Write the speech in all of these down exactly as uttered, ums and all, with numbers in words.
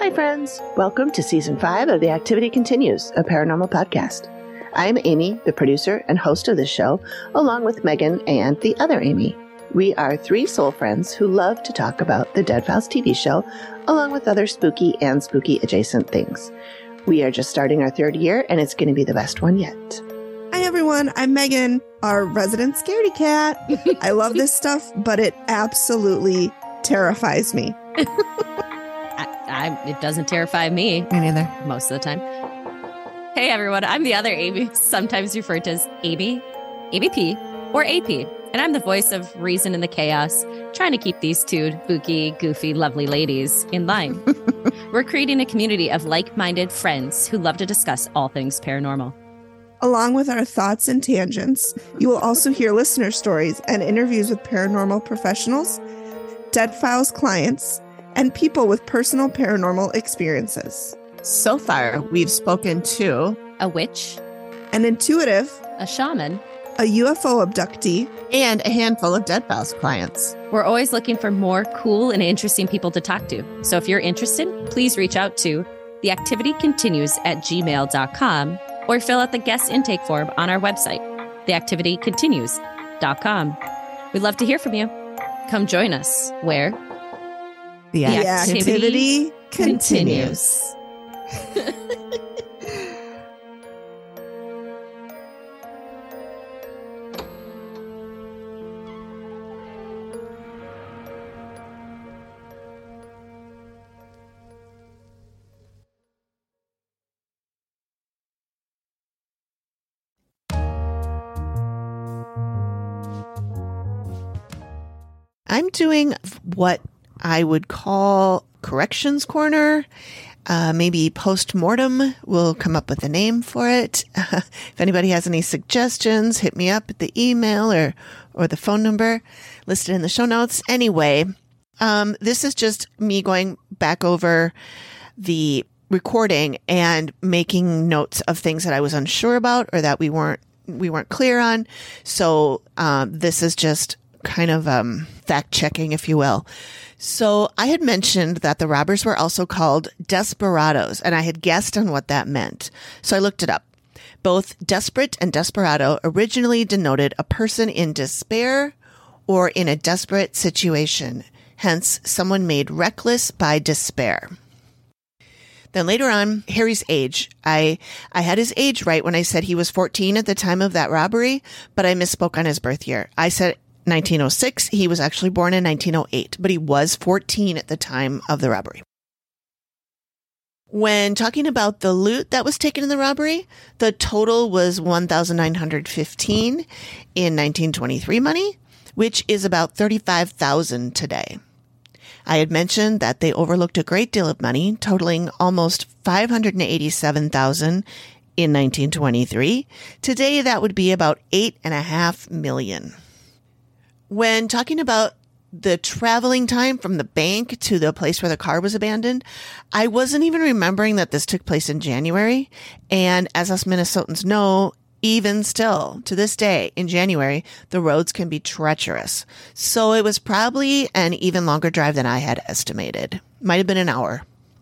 Hi, friends. Welcome to Season five of The Activity Continues, a paranormal podcast. I'm Amy, the producer and host of this show, along with Megan and the other Amy. We are three soul friends who love to talk about the Dead Files T V show, along with other spooky and spooky adjacent things. We are just starting our third year, and it's going to be the best one yet. Hi, everyone. I'm Megan, our resident scaredy cat. I love this stuff, but it absolutely terrifies me. I, I, it doesn't terrify me. Me neither. Most of the time. Hey, everyone. I'm the other Amy, sometimes referred to as Amy, Amy P, or A P. And I'm the voice of reason in the chaos, trying to keep these two spooky, goofy, lovely ladies in line. We're creating a community of like-minded friends who love to discuss all things paranormal. Along with our thoughts and tangents, you will also hear listener stories and interviews with paranormal professionals, Dead Files clients, and people with personal paranormal experiences. So far, we've spoken to A witch, an intuitive, a shaman, a U F O abductee, and a handful of Dead Files clients. We're always looking for more cool and interesting people to talk to. So if you're interested, please reach out to theactivitycontinues at gmail dot com or fill out the guest intake form on our website, the activity continues dot com. We'd love to hear from you. Come join us where The, the activity, activity continues. continues. I'm doing what I would call Corrections Corner. Uh, maybe post-mortem. We'll come up with a name for it. Uh, if anybody has any suggestions, hit me up at the email or, or the phone number listed in the show notes. Anyway, um, this is just me going back over the recording and making notes of things that I was unsure about or that we weren't we weren't clear on. So um, this is just kind of um, fact-checking, if you will. So I had mentioned that the robbers were also called desperados, and I had guessed on what that meant. So I looked it up. Both desperate and desperado originally denoted a person in despair or in a desperate situation, hence someone made reckless by despair. Then later on, Harry's age. I I had his age right when I said he was fourteen at the time of that robbery, but I misspoke on his birth year. I said nineteen oh six. He was actually born in nineteen oh eight, but he was fourteen at the time of the robbery. When talking about the loot that was taken in the robbery, the total was one thousand nine hundred fifteen in nineteen twenty-three money, which is about thirty-five thousand today. I had mentioned that they overlooked a great deal of money, totaling almost five hundred eighty-seven thousand in nineteen twenty-three. Today, that would be about eight and a half million. When talking about the traveling time from the bank to the place where the car was abandoned, I wasn't even remembering that this took place in January. And as us Minnesotans know, even still, to this day, in January, the roads can be treacherous. So it was probably an even longer drive than I had estimated. Might have been an hour.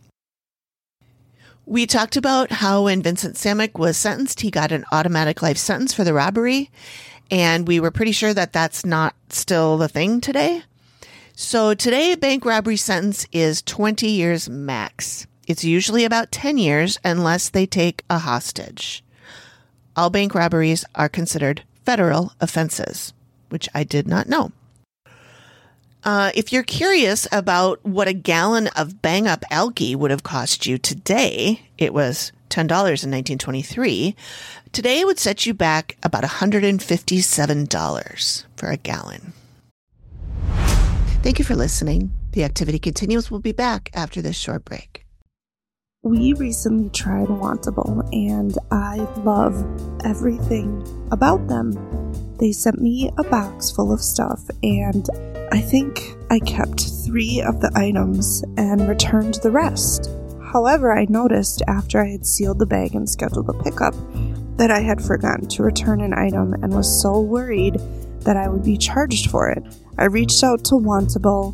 We talked about how when Vincent Sammick was sentenced, he got an automatic life sentence for the robbery. And we were pretty sure that that's not still the thing today. So today, a bank robbery sentence is twenty years max. It's usually about ten years unless they take a hostage. All bank robberies are considered federal offenses, which I did not know. Uh, if you're curious about what a gallon of bang-up algae would have cost you today, it was ten dollars in nineteen twenty-three. Today it would set you back about one hundred fifty-seven dollars for a gallon. Thank you for listening. The Activity Continues. We'll be back after this short break. We recently tried Wantable, and I love everything about them. They sent me a box full of stuff, and I think I kept three of the items and returned the rest. However, I noticed after I had sealed the bag and scheduled the pickup that I had forgotten to return an item and was so worried that I would be charged for it. I reached out to Wantable,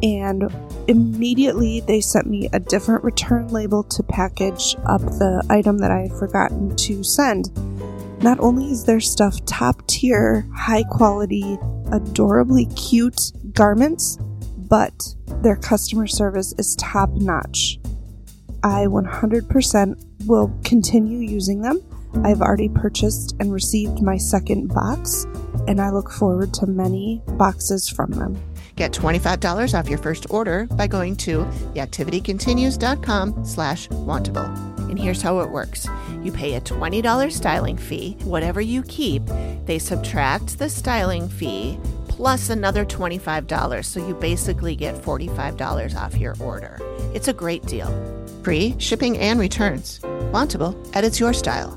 and immediately they sent me a different return label to package up the item that I had forgotten to send. Not only is their stuff top tier, high quality, adorably cute garments, but their customer service is top notch. I one hundred percent will continue using them. I've already purchased and received my second box, and I look forward to many boxes from them. Get twenty-five dollars off your first order by going to theactivitycontinues.com slash wantable. And here's how it works. You pay a twenty dollars styling fee. Whatever you keep, they subtract the styling fee plus another twenty-five dollars. So you basically get forty-five dollars off your order. It's a great deal. Free shipping and returns. Wantable edits your style.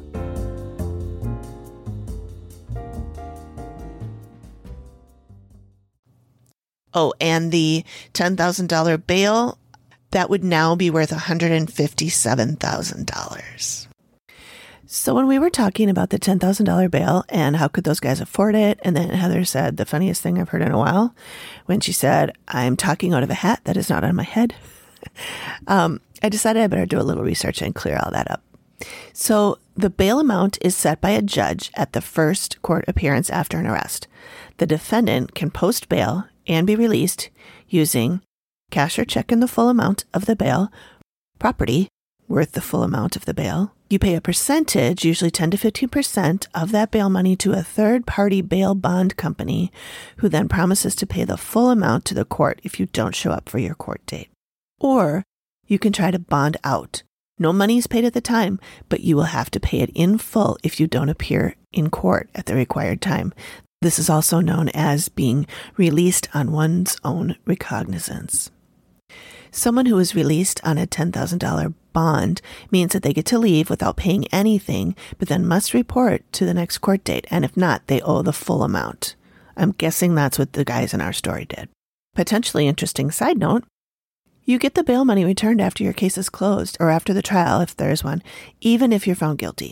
Oh, and the ten thousand dollars bail, that would now be worth one hundred fifty-seven thousand dollars. So when we were talking about the ten thousand dollars bail and how could those guys afford it, and then Heather said the funniest thing I've heard in a while when she said, I'm talking out of a hat that is not on my head. um, I decided I better do a little research and clear all that up. So the bail amount is set by a judge at the first court appearance after an arrest. The defendant can post bail and be released using cash or check in the full amount of the bail, property worth the full amount of the bail. You pay a percentage, usually ten to fifteen percent of that bail money to a third-party bail bond company who then promises to pay the full amount to the court if you don't show up for your court date. Or you can try to bond out. No money is paid at the time, but you will have to pay it in full if you don't appear in court at the required time. This is also known as being released on one's own recognizance. Someone who is released on a ten thousand dollars bond means that they get to leave without paying anything, but then must report to the next court date, and if not, they owe the full amount. I'm guessing that's what the guys in our story did. Potentially interesting side note, you get the bail money returned after your case is closed or after the trial, if there is one, even if you're found guilty.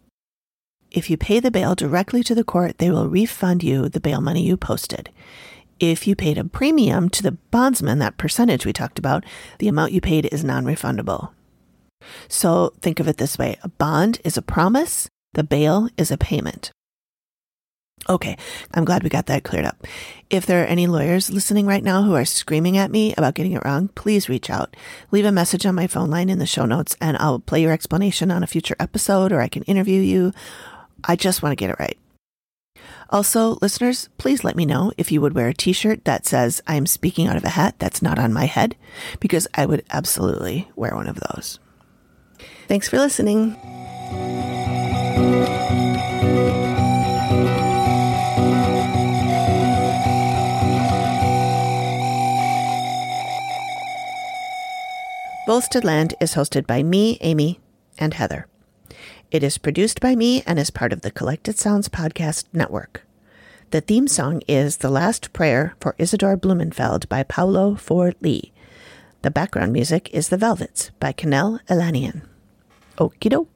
If you pay the bail directly to the court, they will refund you the bail money you posted. If you paid a premium to the bondsman, that percentage we talked about, the amount you paid is non-refundable. So think of it this way. A bond is a promise. The bail is a payment. Okay, I'm glad we got that cleared up. If there are any lawyers listening right now who are screaming at me about getting it wrong, please reach out. Leave a message on my phone line in the show notes, and I'll play your explanation on a future episode, or I can interview you. I just want to get it right. Also, listeners, please let me know if you would wear a t-shirt that says, I'm speaking out of a hat that's not on my head, because I would absolutely wear one of those. Thanks for listening. Bolstead Land is hosted by me, Amy, and Heather. It is produced by me and is part of the Collected Sounds Podcast Network. The theme song is The Last Prayer for Isidore Blumenfeld by Paulo Ford Lee. The background music is The Velvets by Canel Elanian. Okie doke.